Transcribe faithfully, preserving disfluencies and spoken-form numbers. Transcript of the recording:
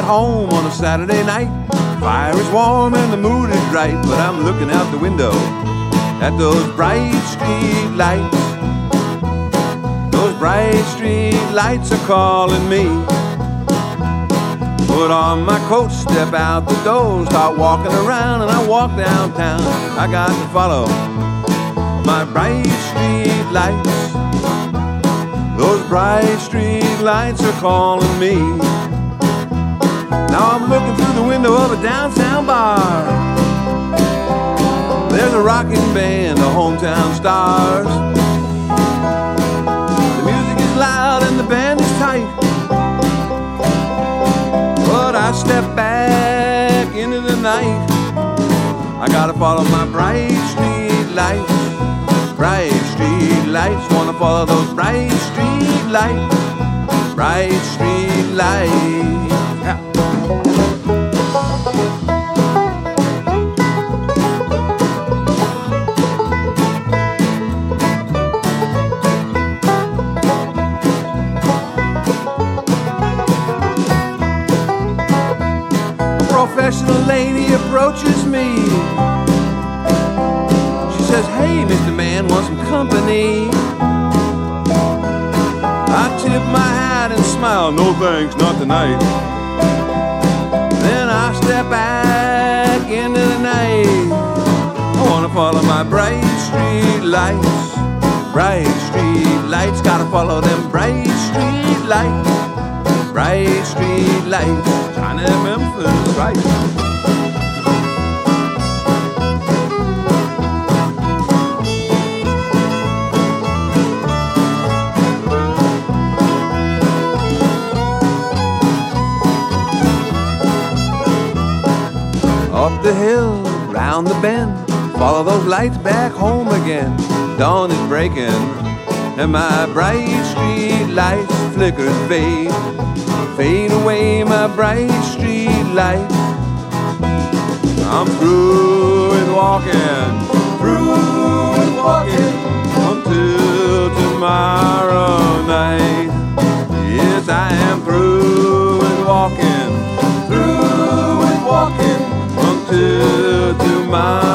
at home on a Saturday night. Fire is warm and the mood is right, but I'm looking out the window at those bright street lights. Those bright street lights are calling me. Put on my coat, step out the door, start walking around, and I walk downtown. I got to follow my bright street lights. Those bright street lights are calling me. Now I'm looking through the window of a downtown bar. There's a rocking band of hometown stars. The music is loud and the band is tight, but I step back into the night. I gotta follow my bright street lights. Bright street lights, wanna follow those bright street lights. Bright street lights, yeah. A professional lady approaches me. She says, "Hey, Mister Man, want some company?" I tip my hat and smile, "No thanks, not tonight." Then I step back into the night. I wanna follow my bright street lights. Bright street lights, gotta follow them bright street lights. Bright street lights, China, Memphis, right. Up the hill, round the bend, follow those lights back home again. Dawn is breaking, and my bright street lights flicker and fade. Fade away, my bright street lights. I'm through with walking, through with walking, until tomorrow night. Yes, I am through with walking, through with walking, until tomorrow.